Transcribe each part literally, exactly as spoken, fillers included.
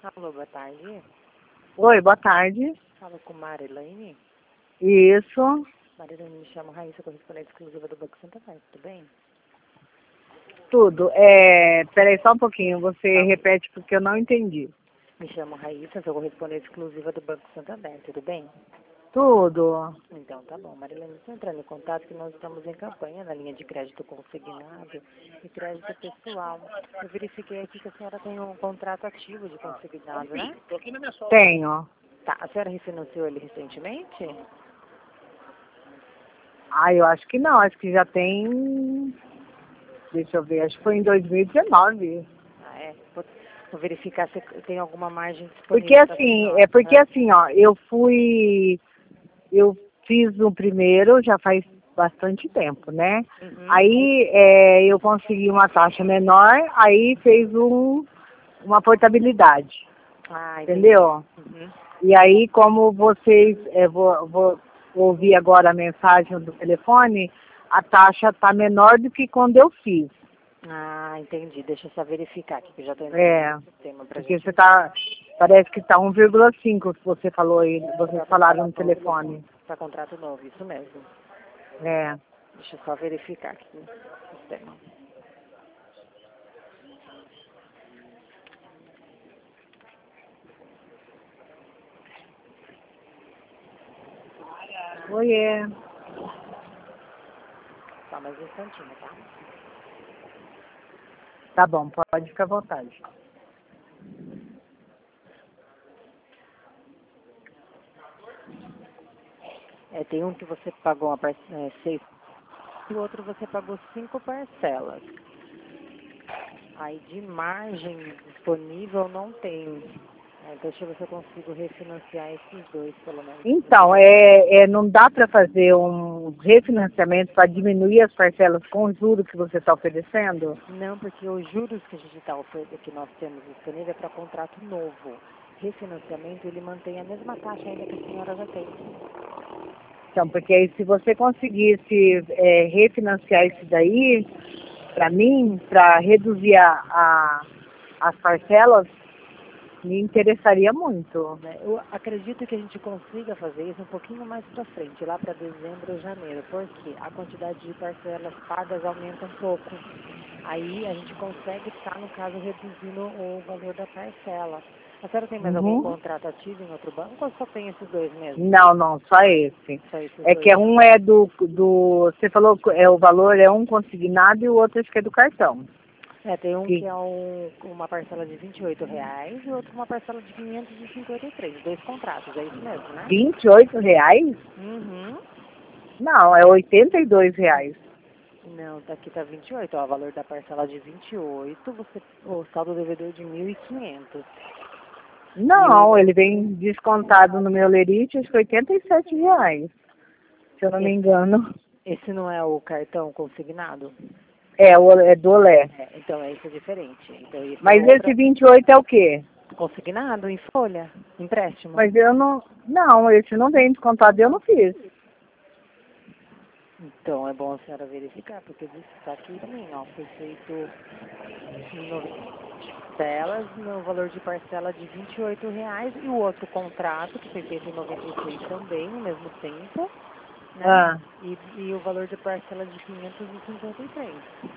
Alô, boa tarde. Oi, boa tarde. Fala com Marilene. Isso. Marilene, me chamo Raíssa, correspondente exclusiva do Banco Santander, tudo bem? Tudo. É, peraí só um pouquinho, você Tá. repete porque eu não entendi. Me chamo Raíssa, sou correspondente exclusiva do Banco Santander, tudo bem? Tudo. Então tá bom. Marilene, estou entrando em contato que nós estamos em campanha na linha de crédito consignado e crédito pessoal. Eu verifiquei aqui que a senhora tem um contrato ativo de consignado, né? Tenho. Tá, a senhora refinanciou ele recentemente? Ah, eu acho que não, acho que já tem. Deixa eu ver, acho que foi em dois mil e dezenove. Ah, é? Vou, vou verificar se tem alguma margem disponível. Porque pra assim, senhora, é porque tá? assim, ó, eu fui. Eu fiz o primeiro já faz bastante tempo, né? Uhum. Aí é, eu consegui uma taxa menor, aí fez um, uma portabilidade. Ah, entendi. Entendeu? Uhum. E aí, como vocês, é, vou, vou ouvir agora a mensagem do telefone, a taxa está menor do que quando eu fiz. Ah, entendi. Deixa eu só verificar aqui, que eu já estou entrando É, no sistema pra porque gente. você tá, parece que está um vírgula cinco que você falou aí, vocês falaram no telefone. Tá contrato novo, isso mesmo. É. Deixa eu só verificar aqui no sistema. Oiê. Só mais um instantinho, tá? Tá bom, pode ficar à vontade. É, tem um que você pagou uma parce- é, seis e o outro você pagou cinco parcelas. Aí de margem disponível não tem. É, deixa eu ver se eu consigo refinanciar esses dois, pelo menos. Então, é, é, não dá para fazer um refinanciamento para diminuir as parcelas com o juro que você está oferecendo? Não, porque os juros que a gente tá oferecendo, que nós temos disponível é para contrato novo. Refinanciamento, ele mantém a mesma taxa ainda que a senhora já tem. Então, porque aí se você conseguisse é, refinanciar isso daí, para mim, para reduzir a, a- as parcelas, me interessaria muito. Né? Eu acredito que a gente consiga fazer isso um pouquinho mais para frente, lá para dezembro ou janeiro, porque a quantidade de parcelas pagas aumenta um pouco. Aí a gente consegue estar, no caso, reduzindo o valor da parcela. A senhora tem mais algum Uhum. contrato ativo em outro banco ou só tem esses dois mesmo? Não, não, só esse. Só esses É dois? que um é do, do, você falou que é, o valor é um consignado e o outro acho que é do cartão. É, tem um que Que é um, uma parcela de vinte e oito reais e outro uma parcela de quinhentos e cinquenta e três. Dois contratos, é isso mesmo, né? vinte e oito reais? Uhum. Não, é oitenta e dois reais. Não, tá aqui tá vinte e oito, ó, o valor da parcela de vinte e oito, você, o saldo devedor de mil e quinhentos. Não, ele vem descontado no meu lerite, acho que oitenta e sete reais, se eu não me Esse, engano. esse não é o cartão consignado? É, o, é do Olé. É, então é isso é diferente. Então isso é Mas outra esse vinte e oito é o quê? consignado em folha, empréstimo. Mas eu não... Não, esse não vem descontado, eu não fiz. Então é bom a senhora verificar, porque diz que tá aqui também, ó, foi feito em nove parcelas, no valor de parcela de vinte e oito reais, e o outro contrato, que foi feito em noventa e seis também, no mesmo tempo, né? Ah, E, e o valor de parcela de quinhentos e cinquenta e três.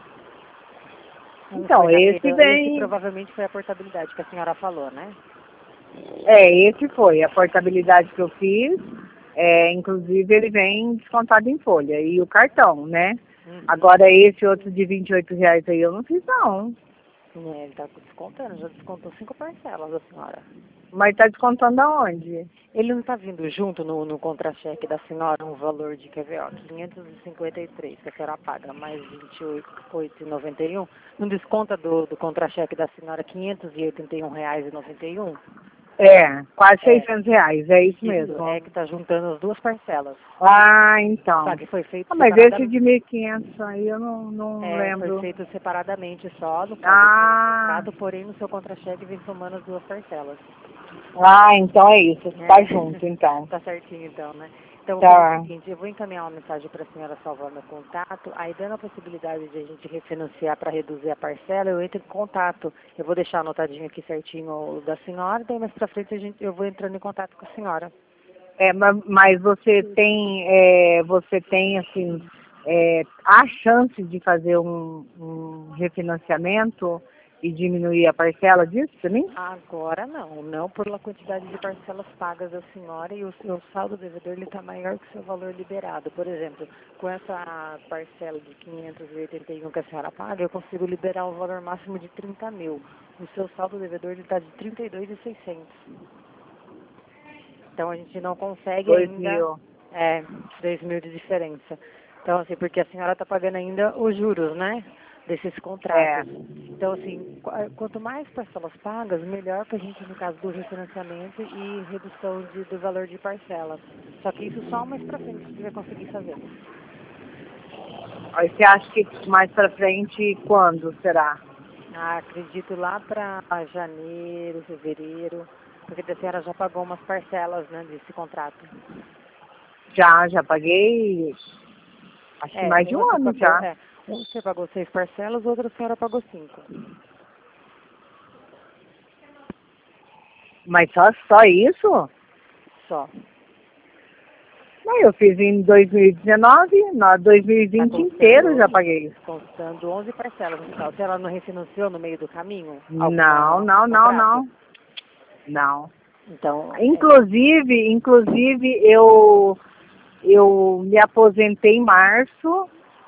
Um então, foi esse janeiro, esse vem... provavelmente foi a portabilidade que a senhora falou, né? É, esse foi a portabilidade que eu fiz. É, inclusive, ele vem descontado em folha. E o cartão, né? Uhum. Agora, esse outro de vinte e oito reais aí eu não fiz, não. É, ele tá descontando, já descontou cinco parcelas da senhora. Mas tá descontando aonde? Ele não está vindo junto no, no contra-cheque da senhora um valor de, quer ver, ó, quinhentos e cinquenta e três, que a senhora paga, mais vinte e oito reais e noventa e um. Não desconta do, do contra-cheque da senhora quinhentos e oitenta e um reais e noventa e um? É, quase É, seiscentos reais, é isso isso, mesmo. é que está juntando as duas parcelas. Ah, então. Só que foi feito Ah, mas esse separadamente. de mil e quinhentos aí eu não, não É, foi lembro. feito separadamente só, no caso, foi Ah, focado, porém no seu contra-cheque vem somando as duas parcelas. ah, então é isso. Tá É. junto, então. Tá certinho então, né? Então, Tá. é o seguinte, eu vou encaminhar uma mensagem para a senhora salvar meu contato, aí dando a possibilidade de a gente refinanciar para reduzir a parcela, eu entro em contato. Eu vou deixar anotadinho aqui certinho o da senhora, daí mais para frente a gente, eu vou entrando em contato com a senhora. É, ma- mas você tem, é, você tem assim, é, a chance de fazer um, um refinanciamento e diminuir a parcela disso também? Agora não, não pela quantidade de parcelas pagas da senhora e o seu saldo devedor ele está maior que o seu valor liberado. Por exemplo, com essa parcela de quinhentos e oitenta e um que a senhora paga, eu consigo liberar o valor máximo de trinta mil. O seu saldo devedor está de trinta e dois mil e seiscentos. Então a gente não consegue Dois ainda, mil. é, três mil de diferença. Então assim, porque a senhora está pagando ainda os juros, né, desses É. contratos. Então assim, qu- quanto mais parcelas pagas, melhor para a gente no caso do refinanciamento e redução de, do valor de parcela. Só que isso só mais para frente a gente vai conseguir fazer. Aí você acha que mais pra frente, quando será? Ah, acredito lá para janeiro, fevereiro, porque a senhora já pagou umas parcelas, né, desse contrato. Já, já paguei, acho que É, mais de uma um você ano pagou, já. é, uma você pagou seis parcelas, outra a senhora pagou cinco. Mas só, só isso? Só. Não, eu fiz em dois mil e dezenove, no dois mil e Tá vinte inteiro já constando, paguei. constando onze parcelas no total. Se ela não refinanciou no meio do caminho, Não, alguma não, não, contrato? não. Não. Então, é, Inclusive, inclusive eu, eu me aposentei em março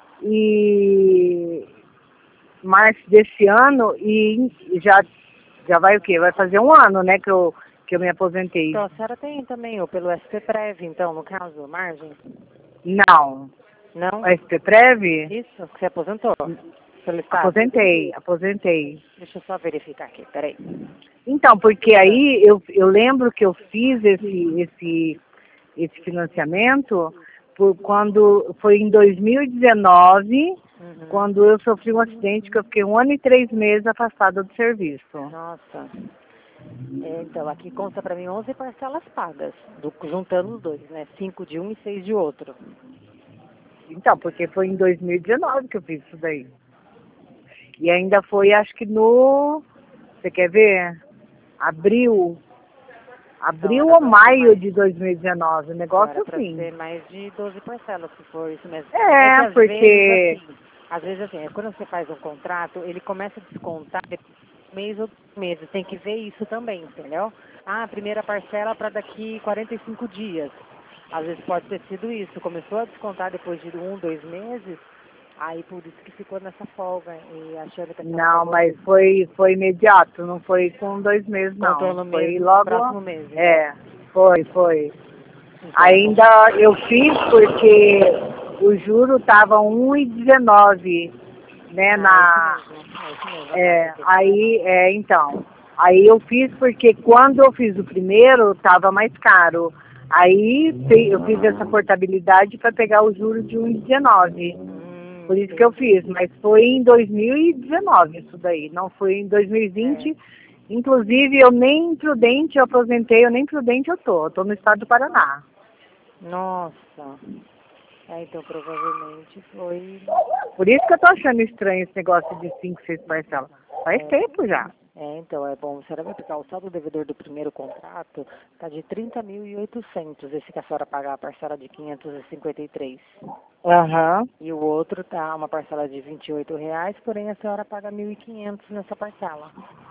e março desse ano e já, já vai o quê? Vai fazer um ano, né, que eu, que eu me aposentei. então a senhora tem também, ou pelo S P Prev, então, no caso, margem? Não. Não? O S P Prev? Isso? Que você aposentou? Pelo Estado? Aposentei, aposentei. Deixa eu só verificar aqui, peraí. Então, porque aí eu, eu lembro que eu fiz esse, esse, esse financiamento por quando foi em dois mil e dezenove, Uhum. quando eu sofri um acidente que eu fiquei um ano e três meses afastada do serviço. Nossa. É, então, aqui consta para mim onze parcelas pagas, do- juntando os dois, né? Cinco de um e seis de outro. Então, porque foi em dois mil e dezenove que eu fiz isso daí. E ainda foi, acho que no, você quer ver? Abril, Então, abril era ou para ser maio mais, de dois mil e dezenove, um então negócio era para assim. ser mais de doze parcelas, se for isso mesmo. É que É, às vezes, porque, assim, às vezes assim, é quando você faz um contrato, ele começa a descontar depois de um mês ou dois meses. Tem que ver isso também, entendeu? Ah, a primeira parcela para daqui quarenta e cinco dias. Às vezes pode ter sido isso. Começou a descontar depois de um, dois meses, aí por isso que ficou nessa folga. E achando que a senhora não, pagou mas foi, foi imediato, não foi com dois meses contou não. no Foi mês, no logo, próximo mês, então. é, foi, foi. Então, bom. Ainda eu fiz porque o juro estava um e dezenove, né, Ah, isso na, mesmo. É isso mesmo, a taxa é, aqui. aí, é, então, aí eu fiz porque quando eu fiz o primeiro, estava mais caro. Aí fe- eu fiz essa portabilidade para pegar o juro de um e dezenove. Hum, Por isso que eu entendi. fiz, mas foi em dois mil e dezenove isso daí, não foi em dois mil e É. vinte. Inclusive, eu nem imprudente eu aposentei, eu nem imprudente eu tô, eu tô no estado do Paraná. Nossa. É, então provavelmente foi. Por isso que eu tô achando estranho esse negócio de cinco, seis parcelas. Faz É, tempo já. é, então é bom. A senhora vai pegar o saldo devedor do primeiro contrato, tá de trinta mil e oitocentos, esse que a senhora paga a parcela de quinhentos e cinquenta e três. Aham. E o outro tá uma parcela de vinte e oito reais, porém a senhora paga mil e quinhentos nessa parcela.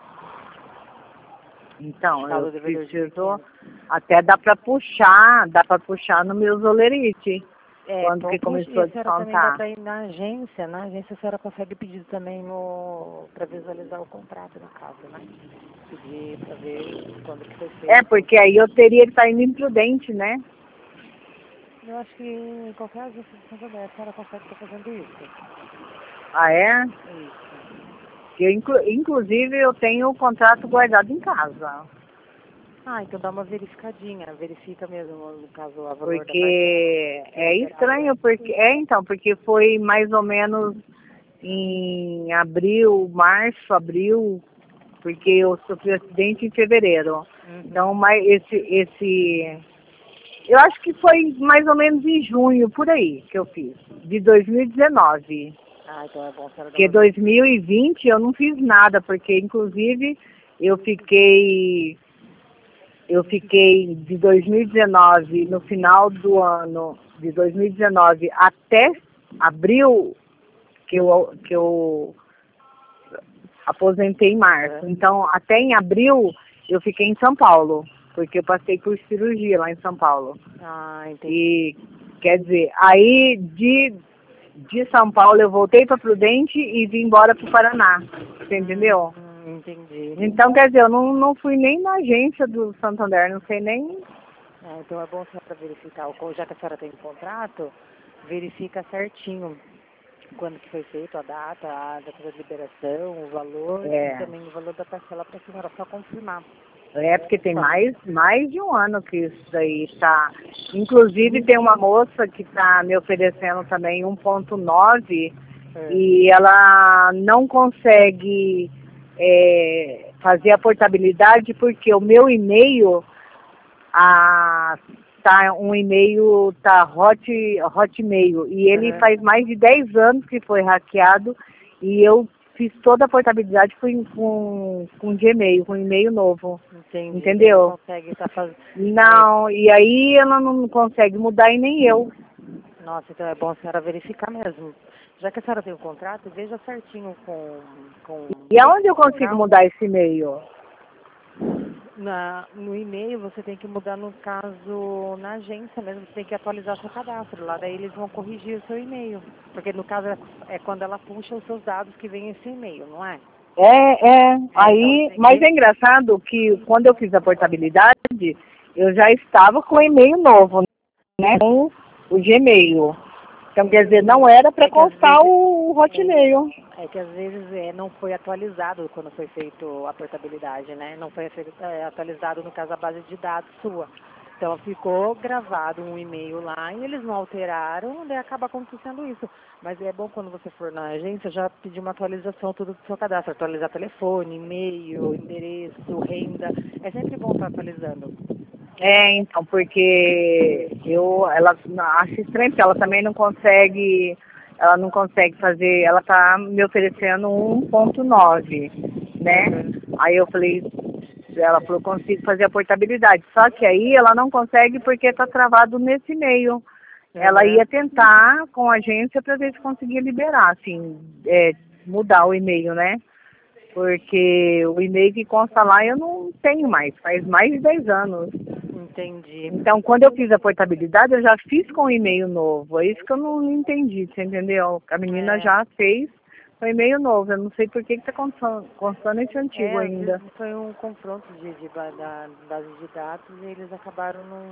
Então, eu Saldo devedor de mil e preciso, quinhentos. até dá pra puxar, dá pra puxar no meu zolerite, É, quando então, que puxa, e começou a a senhora também dá descontar. para ir na agência, na agência a senhora consegue pedir também no para visualizar o contrato, no caso, né? Pedir para ver quando que foi É, feito. porque aí eu teria que estar indo imprudente, né? Eu acho que em qualquer agência de Santo André a senhora consegue estar fazendo isso. Ah, é? Isso. Eu, inclu inclusive, eu tenho o contrato guardado em casa. Ah, então dá uma verificadinha, verifica mesmo, no caso, o valor da parcela Porque que é é liberado. estranho, porque é então, porque foi mais ou menos em abril, março, abril, porque eu sofri acidente em fevereiro. Uhum. Então, mas esse, esse, Eu acho que foi mais ou menos em junho, por aí, que eu fiz, de dois mil e dezenove. Ah, então é bom a senhora dar Porque uma... dois mil e vinte eu não fiz nada, porque inclusive eu fiquei, eu fiquei de dois mil e dezenove, no final do ano de dois mil e dezenove até abril, que eu, que eu aposentei em março. Então, até em abril eu fiquei em São Paulo, porque eu passei por cirurgia lá em São Paulo. Ah, entendi. E, quer dizer, aí de, de São Paulo eu voltei para Prudente e vim embora para o Paraná, você entendeu? Hum, entendi. Então, quer dizer, eu não, não fui nem na agência do Santander, não sei nem... É, então é bom a senhora verificar, o co- já que a senhora tem um contrato, verifica certinho quando que foi feito a data, a data da liberação, o valor e É, também o valor da parcela para a senhora só confirmar. é porque tem Só. mais, mais de um ano que isso daí está... Inclusive tem uma moça que está me oferecendo também um ponto nove É. e ela não consegue é, fazer a portabilidade porque o meu e-mail, a, tá, um e-mail tá hot, hotmail e ele Uhum. faz mais de dez anos que foi hackeado e eu fiz toda a portabilidade com, com, com Gmail, com e-mail novo. Entendi. Entendeu? Não consegue estar fazendo. Não, e aí ela não consegue mudar e nem eu. Nossa, então é bom a senhora verificar mesmo. Já que a senhora tem o contrato, veja certinho com, com E aonde eu consigo local. mudar esse e-mail? Na, no e-mail você tem que mudar, no caso, na agência mesmo, você tem que atualizar seu cadastro. Lá daí eles vão corrigir o seu e-mail. Porque no caso é, é quando ela puxa os seus dados que vem esse e-mail, não é? É, é. É, então Aí, tem mas que... é engraçado que quando eu fiz a portabilidade, eu já estava com o e-mail novo, né? Com o Gmail. Então, quer dizer, não era para É que às constar vezes, o é, Hotmail. é que às vezes é, não foi atualizado quando foi feito a portabilidade, né? Não foi feito, é, atualizado, no caso, a base de dados sua. Então ficou gravado um e-mail lá e eles não alteraram, daí acaba acontecendo isso. Mas é bom quando você for na agência já pedir uma atualização tudo do seu cadastro, atualizar telefone, e-mail, endereço, renda. É sempre bom estar atualizando. É, então, porque eu, ela acho estranho, porque ela também não consegue, ela não consegue fazer, ela tá me oferecendo um ponto nove, né? Uhum. Aí eu falei, ela falou, consigo fazer a portabilidade. Só que aí ela não consegue porque tá travado nesse e-mail. Ela Uhum. ia tentar com a agência para ver se conseguia liberar, assim, é, mudar o e-mail, né? Porque o e-mail que consta lá eu não tenho mais, faz mais de dez anos. Entendi. Então, quando eu fiz a portabilidade, eu já fiz com e-mail novo. É isso que eu não entendi, você entendeu? A menina É. já fez com e-mail novo. Eu não sei por que está constando, constando esse antigo É, às vezes ainda. foi um confronto de, de ba- da base de dados e eles acabaram não,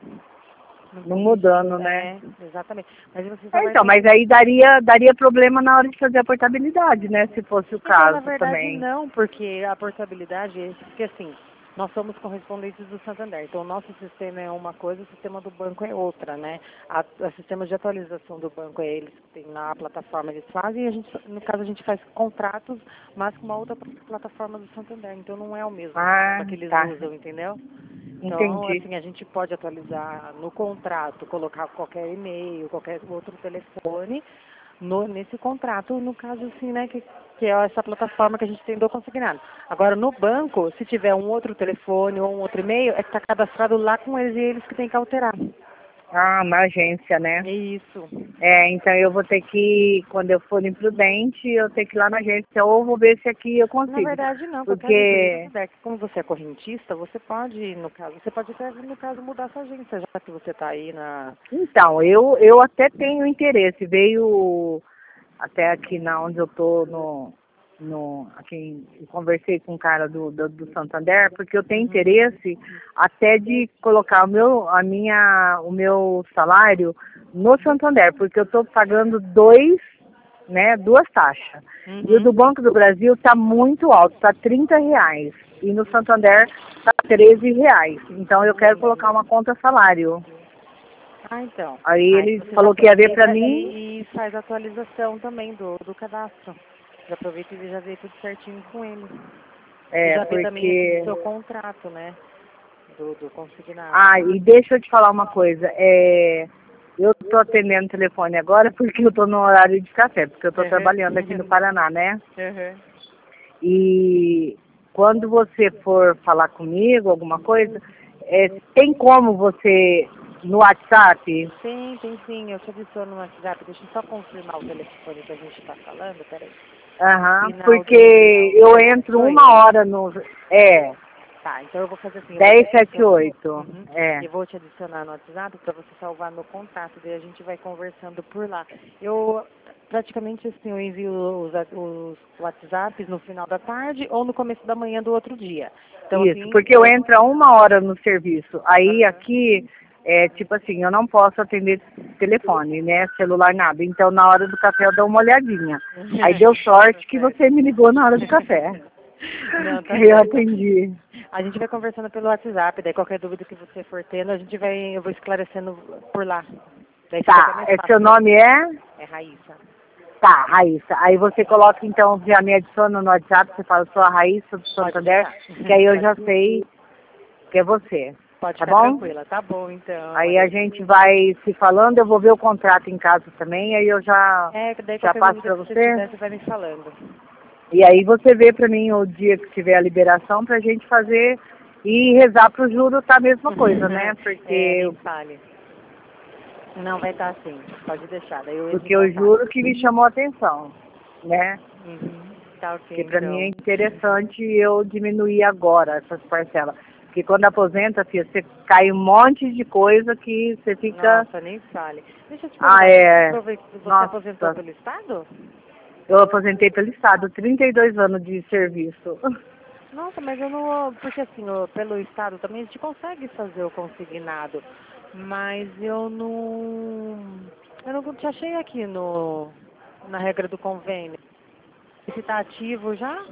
não Não mudando, corrigindo. né? É, exatamente. Mas você só É, vai então, ter mas que... aí daria, daria problema na hora de fazer a portabilidade, né? Se fosse o Então, na caso verdade, também. não, porque a portabilidade, porque assim, nós somos correspondentes do Santander. Então, o nosso sistema é uma coisa, o sistema do banco é outra, né? A, o sistema de atualização do banco é eles que tem na plataforma, eles fazem, e a gente, no caso, a gente faz contratos, mas com uma outra plataforma do Santander. Então, não é o mesmo Ah, sistema que eles tá. usam, entendeu? Então, Entendi. assim, a gente pode atualizar no contrato, colocar qualquer e-mail, qualquer outro telefone no, nesse contrato, no caso, assim, né, que, que é essa plataforma que a gente tem do consignado. Agora, no banco, se tiver um outro telefone ou um outro e-mail, é que está cadastrado lá com eles e eles que tem que alterar. Ah, na agência, né? É isso. É, então eu vou ter que, quando eu for imprudente, eu tenho que ir lá na agência, ou vou ver se aqui eu Na consigo. verdade, não, qualquer agência do Porque, Santander, que como você é correntista, você pode, no caso, você pode até, no caso, mudar sua agência, já que você está aí na... então, eu, eu até tenho interesse, veio até aqui na onde eu tô, no, no, aqui, eu conversei com um cara do, do, do Santander, porque eu tenho Uhum. interesse até de colocar o meu, a minha, o meu salário no Santander, porque eu estou pagando dois, né, duas taxas. E o do Uhum. Banco do Brasil está muito alto, está trinta reais. E no Santander está treze reais. Então eu quero colocar uma conta salário. Ah, então. Aí Aí ele você já falou que ia ver para aproveita mim. e, e faz a atualização também do, do cadastro. Já aproveita e já vê tudo certinho com ele. E É, já vê também esse do porque seu contrato, né? do, do consignado. Ah, e deixa eu te falar uma coisa. É, eu tô atendendo o telefone agora porque eu tô no horário de café, porque eu tô Uhum. trabalhando aqui no Paraná, né? Uhum. E quando você for falar comigo, alguma coisa, é, tem como você no WhatsApp? Sim, tem sim. Eu te adiciono no WhatsApp. Deixa eu só confirmar o telefone que a gente está falando. Peraí. Aham, Final do... porque eu entro uma oito. hora no... É, Tá, então eu vou fazer assim. Eu vou te dez, sete, adicionar. oito. Uhum. É, Eu vou te adicionar no WhatsApp para você salvar meu contato. Daí a gente vai conversando por lá. Eu praticamente assim, eu envio os, os WhatsApps no final da tarde ou no começo da manhã do outro dia. Então isso, assim, porque eu eu... entro a uma hora no serviço. Aí Aham. aqui, é tipo assim, eu não posso atender telefone, né? Celular, nada. Então na hora do café eu dou uma olhadinha. Aí deu sorte que Tá certo. você me ligou na hora do café. Não, Que tá aí eu certo. atendi. A gente vai conversando pelo WhatsApp, daí qualquer dúvida que você for tendo, a gente vai, eu vou esclarecendo por lá. Daí fica até Tá, mais é, fácil seu pra nome você. é? É Raíssa. Tá, Raíssa. Aí você coloca então, já me adiciona no WhatsApp, você fala, sou a Raíssa do Pode Santander, deixar. que aí eu Pode, já sei que é você. pode Tá ficar bom? tranquila. Tá bom, então. Aí a Aí. gente vai se falando, eu vou ver o contrato em casa também, aí eu já, É, daí já qualquer passo dúvida pra que você você. tiver, você vai me falando. E aí você vê pra mim o dia que tiver a liberação pra gente fazer e rezar pro juro tá a mesma coisa, né? É, Porque, nem fale. Não, vai estar assim. Pode deixar. Daí eu entro em porque eu contato. juro que me chamou a atenção, né? Uhum. Tá ok, Porque para mim é então. interessante eu diminuir agora essas parcelas. Porque quando aposenta, filha, você cai um monte de coisa que você fica. Nossa, nem fale. Deixa eu te Ah, perguntar, você, é. aprove- você aposentou Nossa, pelo Estado? eu aposentei pelo Estado, trinta e dois anos de serviço. Nossa, mas eu não. Porque assim, ó, pelo Estado também a gente consegue fazer o consignado. Mas eu não. Eu não te achei aqui no, na regra do convênio. Esse tá ativo já?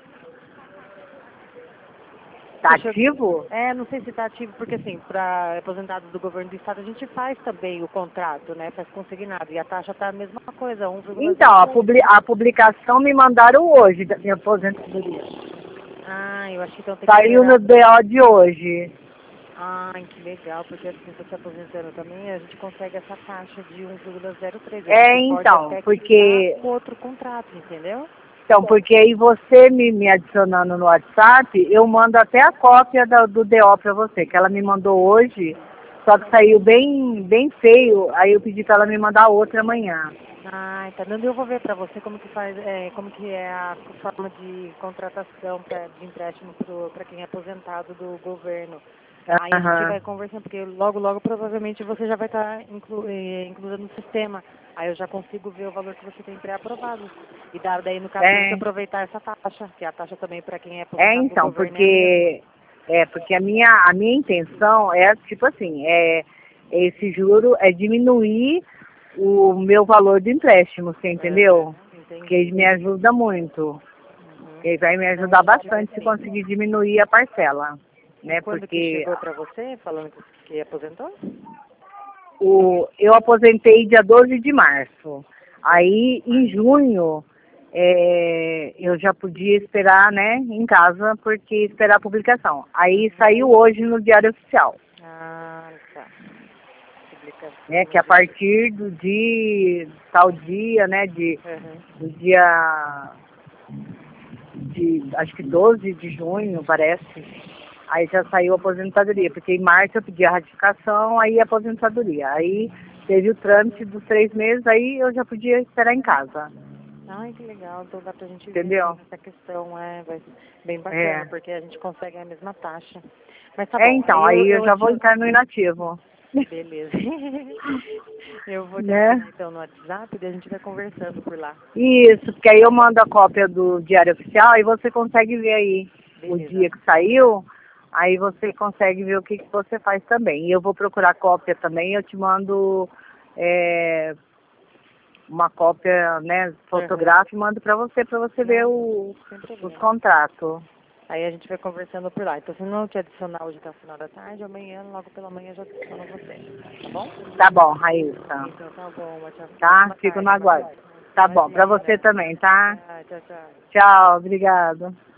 Tá Você chegou... ativo? É, não sei se está ativo, porque assim, para aposentados do governo do estado a gente faz também o contrato, né? Faz consignado. E a taxa tá a mesma coisa, Então, a, um vírgula zero três. publi a publicação me mandaram hoje da minha aposentadoria. Ah, eu acho que então tem que Saiu esperar. no D O de hoje. Ai, que legal, porque assim, você aposentando também, a gente consegue essa taxa de um vírgula zero três. A É, gente pode então, até quitar porque o outro contrato, entendeu? Então, porque aí você me, me adicionando no WhatsApp, eu mando até a cópia da, do D O para você, que ela me mandou hoje, só que saiu bem, bem feio, aí eu pedi para ela me mandar outra amanhã. Ah, tá. Não, eu vou ver para você como que faz, é, como que é a forma de contratação pra, de empréstimo para quem é aposentado do governo. Aí a gente Aham. vai conversando, porque logo, logo provavelmente você já vai estar inclu, eh, incluída no sistema. Aí eu já consigo ver o valor que você tem pré-aprovado. E dá, daí, no caso, pra você É, aproveitar essa taxa, que a taxa também para quem é é aposentado do então, governo é a mesma. porque é porque a minha, a minha intenção é tipo assim, é esse juro é diminuir o meu valor de empréstimo, você Aham, entendeu? Que ele entendi. me ajuda muito. Uhum. Ele vai me Não, a ajudar gente vai bastante se sim. conseguir diminuir a parcela, E né? quando que Porque chegou para você, falando que, que aposentou? o, eu aposentei dia doze de março. Aí, em junho, é, eu já podia esperar, né, em casa, porque esperar a publicação. Aí saiu hoje no Diário Oficial, Ah, tá. Publicação né, que no a dia. partir do dia, tal dia, né, de, Uhum. do dia, de, acho que doze de junho, parece, aí já saiu a aposentadoria, porque em março eu pedi a ratificação, aí a aposentadoria. Aí teve o trâmite dos três meses, aí eu já podia esperar em casa, Ai, que legal. Então dá pra gente ver sim entendeu? essa questão. É, vai ser bem bacana, É. porque a gente consegue a mesma taxa. Mas tá É, bom. então, Aí eu, aí eu eu já vou adiciono. entrar no inativo, Beleza. Eu vou te adicionar né? então no WhatsApp e a gente vai conversando por lá. Isso, porque aí eu mando a cópia do Diário Oficial e você consegue ver aí o Beleza. dia que saiu, aí você consegue ver o que, que você faz também. E eu vou procurar cópia também, eu te mando é, uma cópia, né, Uhum. fotográfica e mando para você, para você ver Não, o, sem os problema. contratos. Aí a gente vai conversando por lá. Então, se não te adicionar hoje até o final da tarde, amanhã, logo pela manhã, eu já adiciono você. Tá bom? Tá bom, Raíssa. Então tá bom. Uma tchau. Tá? Ótima Fico no tarde, aguardo. Maria. Tá bom, para você Imagina. também, tá? Tá, tchau, tchau. Tchau, obrigado.